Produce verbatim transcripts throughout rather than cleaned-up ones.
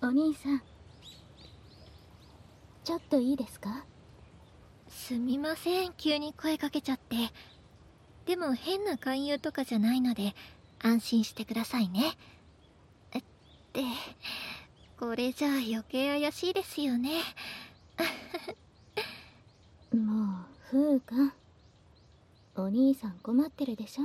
お兄さん、ちょっといいですか？ すみません、急に声かけちゃって。でも変な勧誘とかじゃないので安心してくださいね。って、これじゃあ余計怪しいですよね。 もうフーか、お兄さん困ってるでしょ。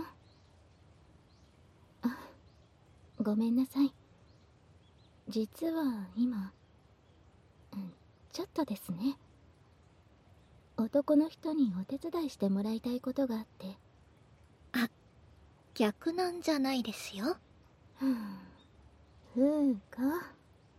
あ、ごめんなさい。実は今、うん、ちょっとですね、男の人にお手伝いしてもらいたいことがあって。 あ、逆なんじゃないですよ。 ふぅ、フーか。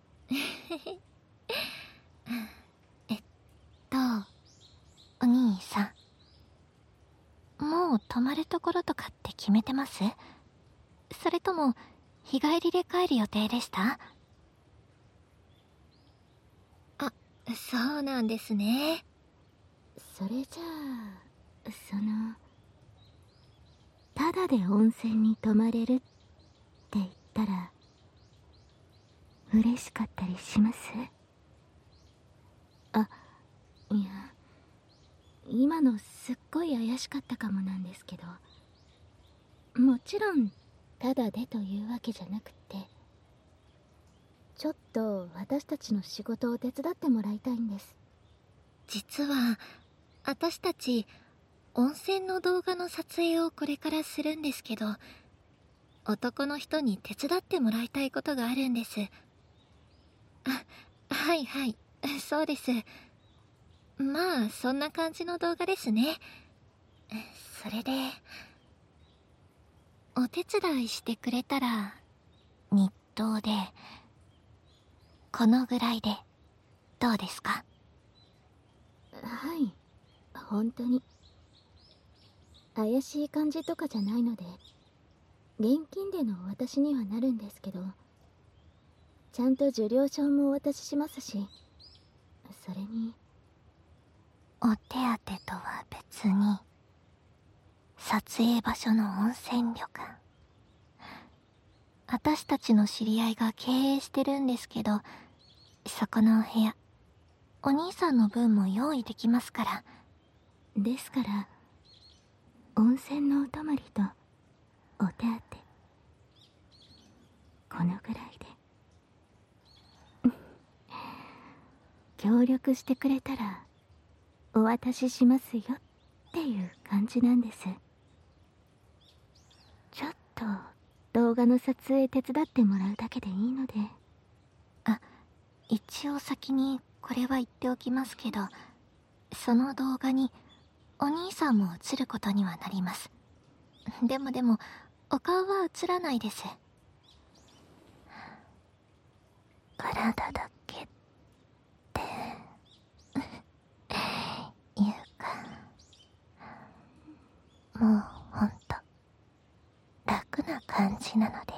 えっとお兄さん、もう泊まるところとかって決めてます？それとも日帰りで帰る予定でした？あ、そうなんですね。 それじゃあ、そのただで温泉に泊まれるって言ったら嬉しかったりします？あ、いや、今のすっごい怪しかったかもなんですけど、もちろんただでというわけじゃなくって、ちょっと私たちの仕事を手伝ってもらいたいんです。 実は私たち温泉の動画の撮影をこれからするんですけど、男の人に手伝ってもらいたいことがあるんです。あ、はいはい、そうです。まあそんな感じの動画ですね。それでお手伝いしてくれたら日当でこのぐらいでどうですか？ はい、本当に怪しい感じとかじゃないので現金でのお渡しにはなるんですけど、ちゃんと受領証もお渡ししますし、それにお手当とは別に撮影場所の温泉旅館、私たちの知り合いが経営してるんですけど、そこのお部屋お兄さんの分も用意できますから。 ですから温泉のお泊まりとお手当このぐらいで協力してくれたらお渡ししますよっていう感じなんです。ちょっと動画の撮影手伝ってもらうだけでいいので。 あ、一応先にこれは言っておきますけど、その動画にお兄さんも映ることにはなります。でもでもお顔は映らないです。体だけっていうか、もうほんと楽な感じなので。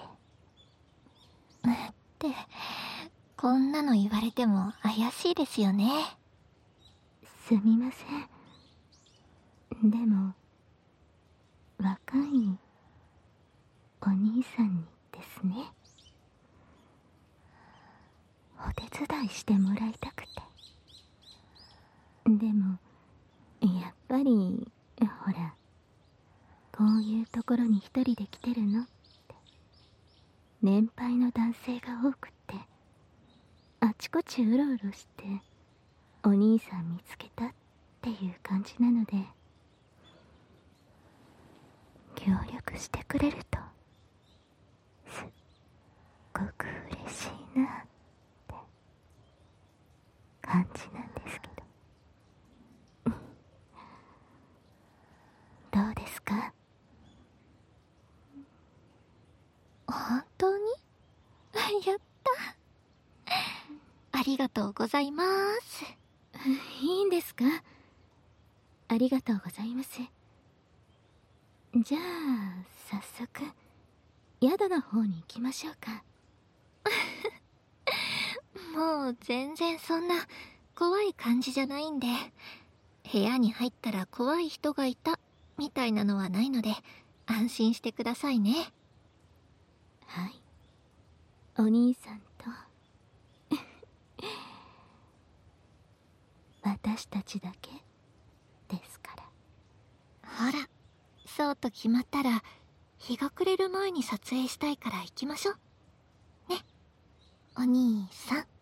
ってこんなの言われても怪しいですよね。 すみません。でも若いお兄さんにですね、お手伝いしてもらいたくて。でもやっぱりほら、こういうところに一人で来てるのって年配の男性が多くって、あちこちうろうろしてお兄さん見つけたっていう感じなので、協力してくれるとすっごく嬉しいなって感じなんですけどどうですか？ 本当にやった。ありがとうございます。 いいんですか？ありがとうございます。じゃあ早速宿の方に行きましょうか。 もう全然そんな怖い感じじゃないんで、部屋に入ったら怖い人がいたみたいなのはないので安心してくださいね。 はい、お兄さんと私たちだけですから。 ほら、そうと決まったら日が暮れる前に撮影したいから行きましょうね、お兄さん。